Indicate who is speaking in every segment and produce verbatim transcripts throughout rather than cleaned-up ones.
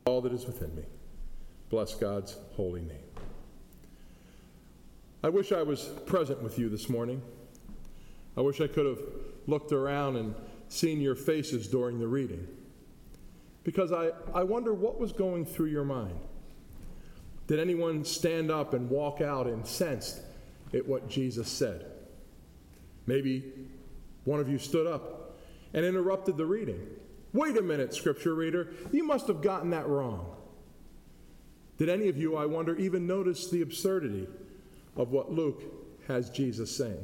Speaker 1: all that is within me. Bless God's holy name. I wish I was present with you this morning. I wish I could have looked around and seen your faces during the reading, because I, I wonder what was going through your mind. Did anyone stand up and walk out incensed at what Jesus said? Maybe one of you stood up and interrupted the reading. Wait a minute, scripture reader, you must have gotten that wrong. Did any of you, I wonder, even notice the absurdity of what Luke has Jesus saying?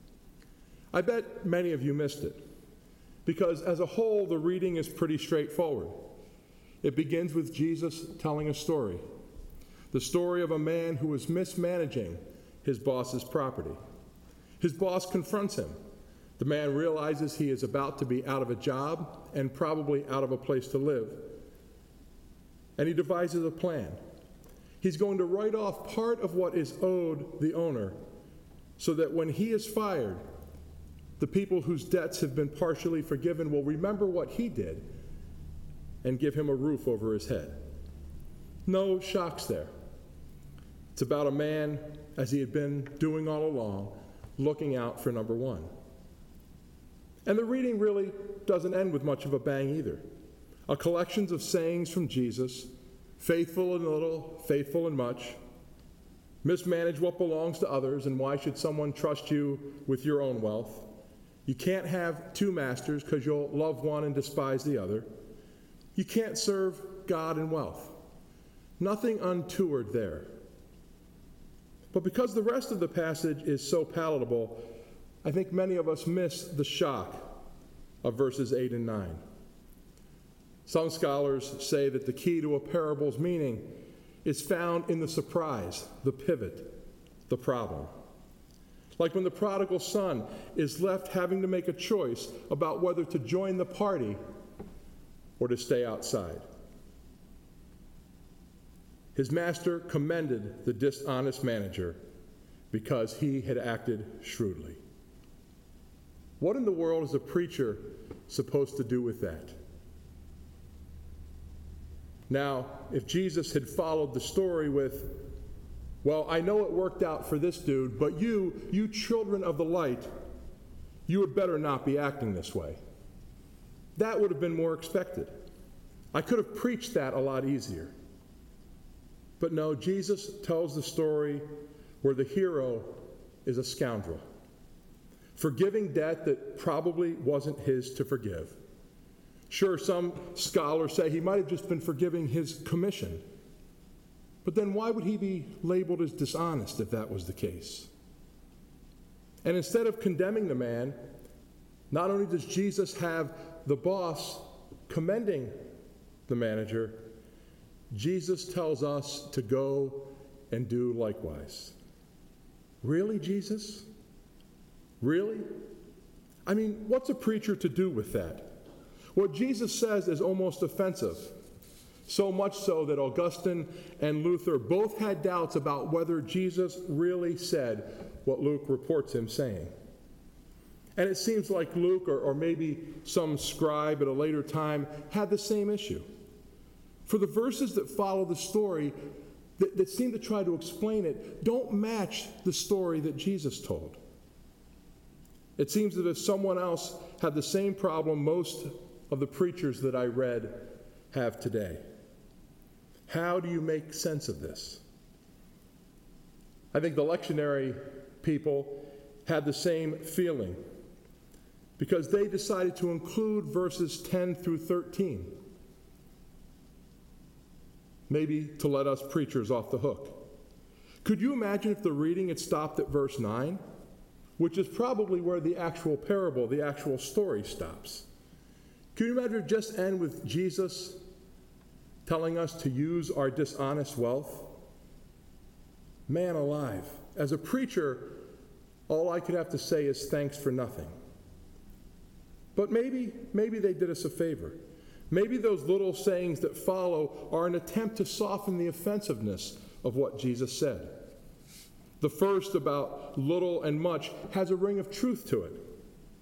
Speaker 1: I bet many of you missed it, because as a whole, the reading is pretty straightforward. It begins with Jesus telling a story, the story of a man who was mismanaging his boss's property. His boss confronts him. The man realizes he is about to be out of a job and probably out of a place to live. And he devises a plan. He's going to write off part of what is owed the owner so that when he is fired, the people whose debts have been partially forgiven will remember what he did and give him a roof over his head. No shocks there. It's about a man, as he had been doing all along, looking out for number one. And the reading really doesn't end with much of a bang either. A collection of sayings from Jesus, faithful in little, faithful in much, mismanage what belongs to others, and why should someone trust you with your own wealth? You can't have two masters because you'll love one and despise the other. You can't serve God and wealth. Nothing untoward there. But because the rest of the passage is so palatable, I think many of us miss the shock of verses eight and nine. Some scholars say that the key to a parable's meaning is found in the surprise, the pivot, the problem. Like when the prodigal son is left having to make a choice about whether to join the party or to stay outside. His master commended the dishonest manager because he had acted shrewdly. What in the world is a preacher supposed to do with that? Now, if Jesus had followed the story with, well, I know it worked out for this dude, but you, you children of the light, you had better not be acting this way. That would have been more expected. I could have preached that a lot easier. But no, Jesus tells the story where the hero is a scoundrel, forgiving debt that probably wasn't his to forgive. Sure, some scholars say he might have just been forgiving his commission. But then why would he be labeled as dishonest if that was the case? And instead of condemning the man, not only does Jesus have the boss commending the manager, Jesus tells us to go and do likewise. Really, Jesus? Really? I mean, what's a preacher to do with that? What Jesus says is almost offensive, so much so that Augustine and Luther both had doubts about whether Jesus really said what Luke reports him saying. And it seems like Luke, or, or maybe some scribe at a later time, had the same issue. For the verses that follow the story, that, that seem to try to explain it, don't match the story that Jesus told. It seems that if someone else had the same problem most of the preachers that I read have today. How do you make sense of this? I think the lectionary people had the same feeling because they decided to include verses ten through thirteen, maybe to let us preachers off the hook. Could you imagine if the reading had stopped at verse nine, which is probably where the actual parable, the actual story stops? Can you imagine if it just end with Jesus telling us to use our dishonest wealth? Man alive. As a preacher, all I could have to say is thanks for nothing. But maybe, maybe they did us a favor. Maybe those little sayings that follow are an attempt to soften the offensiveness of what Jesus said. The first, about little and much, has a ring of truth to it,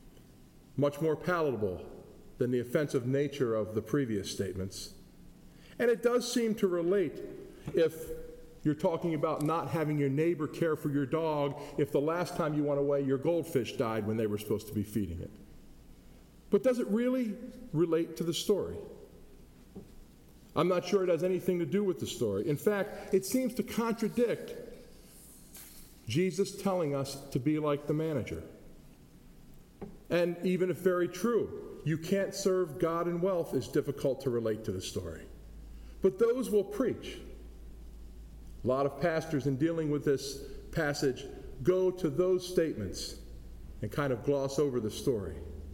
Speaker 1: much more palatable than the offensive nature of the previous statements. And it does seem to relate if you're talking about not having your neighbor care for your dog if the last time you went away your goldfish died when they were supposed to be feeding it. But does it really relate to the story? I'm not sure it has anything to do with the story. In fact, it seems to contradict Jesus telling us to be like the manager. And even if very true, you can't serve God and wealth is difficult to relate to the story. But those will preach. A lot of pastors in dealing with this passage go to those statements and kind of gloss over the story.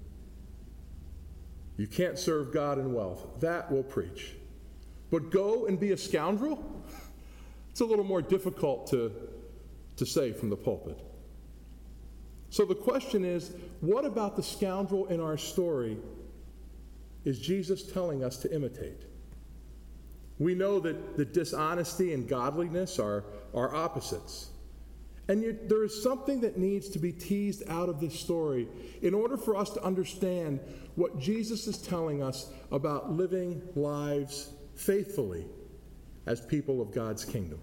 Speaker 1: You can't serve God and wealth. That will preach. But go and be a scoundrel? It's a little more difficult to, to say from the pulpit. So the question is, what about the scoundrel in our story is Jesus telling us to imitate? We know that, that dishonesty and godliness are, are opposites. And yet there is something that needs to be teased out of this story in order for us to understand what Jesus is telling us about living lives faithfully as people of God's kingdom.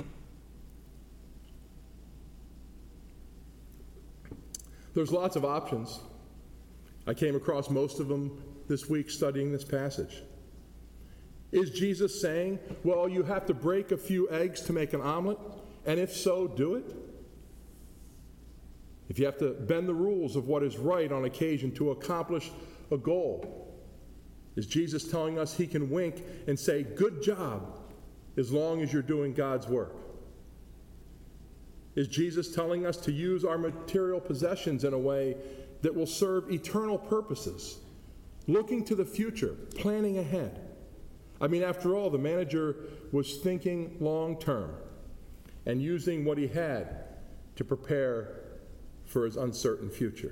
Speaker 1: There's lots of options. I came across most of them this week studying this passage. Is Jesus saying, well, you have to break a few eggs to make an omelet? And if so, do it? If you have to bend the rules of what is right on occasion to accomplish a goal, is Jesus telling us he can wink and say, good job, as long as you're doing God's work? Is Jesus telling us to use our material possessions in a way that will serve eternal purposes, looking to the future, planning ahead? I mean, after all, the manager was thinking long term and using what he had to prepare for his uncertain future.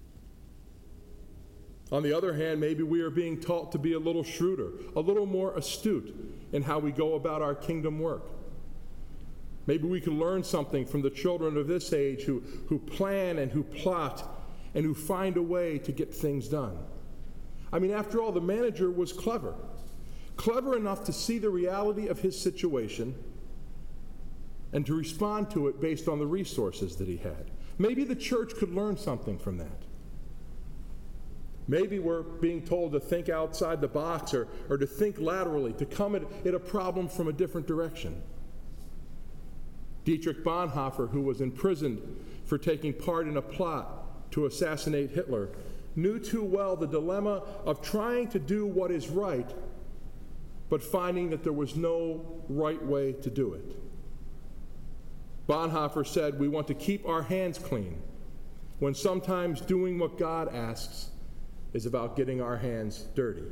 Speaker 1: On the other hand, maybe we are being taught to be a little shrewder, a little more astute in how we go about our kingdom work. Maybe we can learn something from the children of this age who, who plan and who plot and who find a way to get things done. I mean, after all, the manager was clever. Clever enough to see the reality of his situation and to respond to it based on the resources that he had. Maybe the church could learn something from that. Maybe we're being told to think outside the box or, or to think laterally, to come at, at a problem from a different direction. Dietrich Bonhoeffer, who was imprisoned for taking part in a plot to assassinate Hitler, knew too well the dilemma of trying to do what is right, but finding that there was no right way to do it. Bonhoeffer said, we want to keep our hands clean, when sometimes doing what God asks is about getting our hands dirty.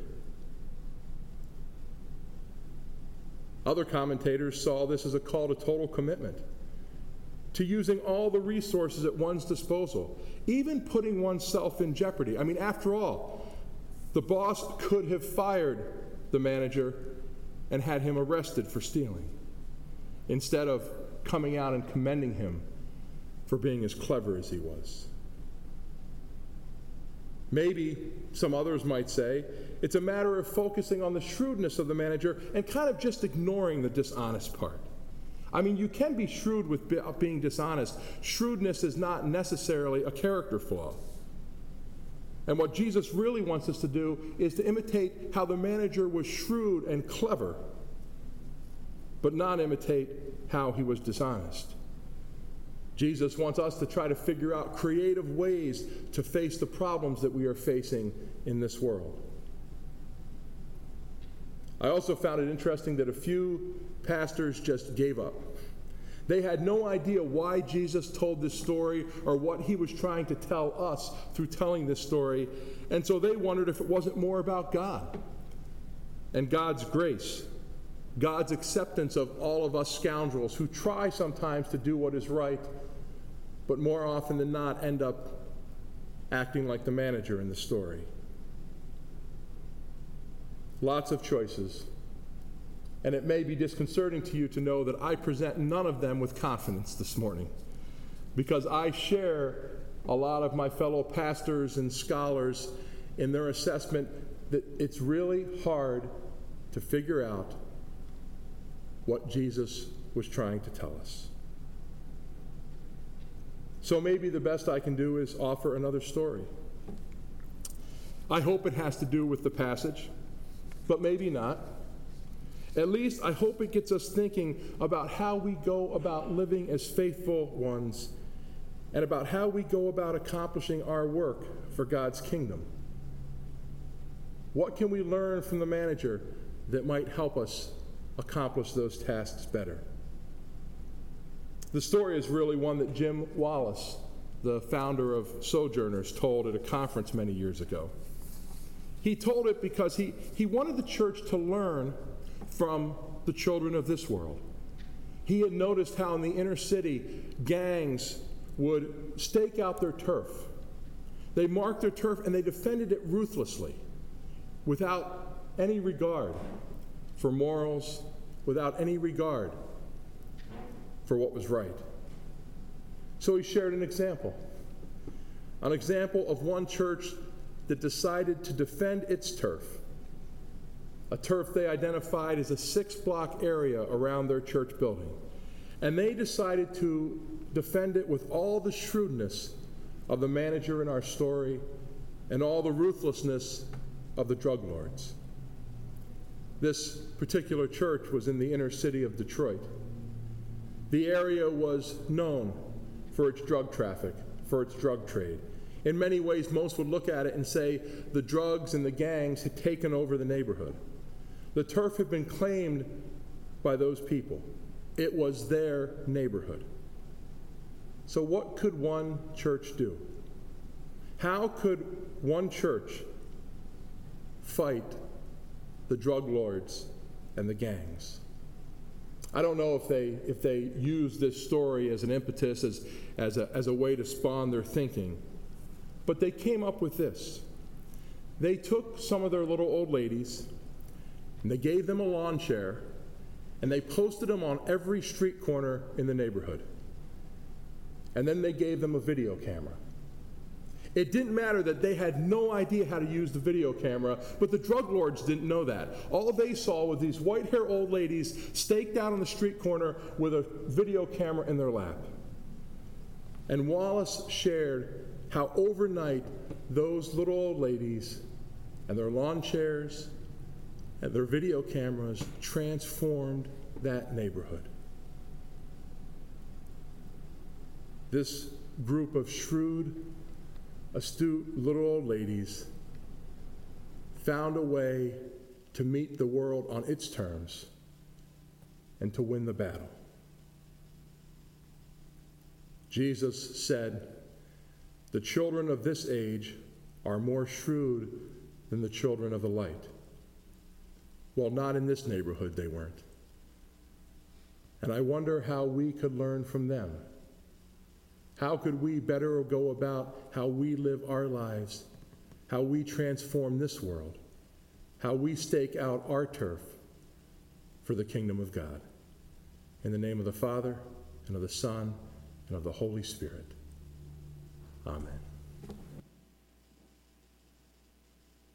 Speaker 1: Other commentators saw this as a call to total commitment, to using all the resources at one's disposal, even putting oneself in jeopardy. I mean, after all, the boss could have fired the manager and had him arrested for stealing, instead of coming out and commending him for being as clever as he was. Maybe some others might say it's a matter of focusing on the shrewdness of the manager and kind of just ignoring the dishonest part. I mean, you can be shrewd with be- being dishonest. Shrewdness is not necessarily a character flaw. And what Jesus really wants us to do is to imitate how the manager was shrewd and clever, but not imitate how he was dishonest. Jesus wants us to try to figure out creative ways to face the problems that we are facing in this world. I also found it interesting that a few pastors just gave up. They had no idea why Jesus told this story or what he was trying to tell us through telling this story, and so they wondered if it wasn't more about God and God's grace, God's acceptance of all of us scoundrels who try sometimes to do what is right, but more often than not end up acting like the manager in the story. Lots of choices. And it may be disconcerting to you to know that I present none of them with confidence this morning, because I share a lot of my fellow pastors and scholars in their assessment that it's really hard to figure out what Jesus was trying to tell us. So maybe the best I can do is offer another story. I hope it has to do with the passage, but maybe not. At least I hope it gets us thinking about how we go about living as faithful ones and about how we go about accomplishing our work for God's kingdom. What can we learn from the manager that might help us accomplish those tasks better? The story is really one that Jim Wallace, the founder of Sojourners, told at a conference many years ago. He told it because he, he wanted the church to learn from the children of this world. He had noticed how in the inner city, gangs would stake out their turf. They marked their turf and they defended it ruthlessly, without any regard for morals, without any regard for what was right. So he shared an example, an example of one church that decided to defend its turf, a turf they identified as a six-block area around their church building. And they decided to defend it with all the shrewdness of the manager in our story and all the ruthlessness of the drug lords. This particular church was in the inner city of Detroit. The area was known for its drug traffic, for its drug trade. In many ways, most would look at it and say the drugs and the gangs had taken over the neighborhood. The turf had been claimed by those people. It was their neighborhood. So what could one church do? How could one church fight the drug lords and the gangs? I don't know if they if they used this story as an impetus, as, as, a, as a way to spawn their thinking, but they came up with this. They took some of their little old ladies, and they gave them a lawn chair, and they posted them on every street corner in the neighborhood. And then they gave them a video camera. It didn't matter that they had no idea how to use the video camera, but the drug lords didn't know that. All they saw was these white-haired old ladies staked out on the street corner with a video camera in their lap. And Wallace shared how overnight those little old ladies and their lawn chairs and their video cameras transformed that neighborhood. This group of shrewd, astute little old ladies found a way to meet the world on its terms and to win the battle. Jesus said, "The children of this age are more shrewd than the children of the light." Well, not in this neighborhood they weren't. And I wonder how we could learn from them. How could we better go about how we live our lives, how we transform this world, how we stake out our turf for the kingdom of God? In the name of the Father, and of the Son, and of the Holy Spirit. Amen.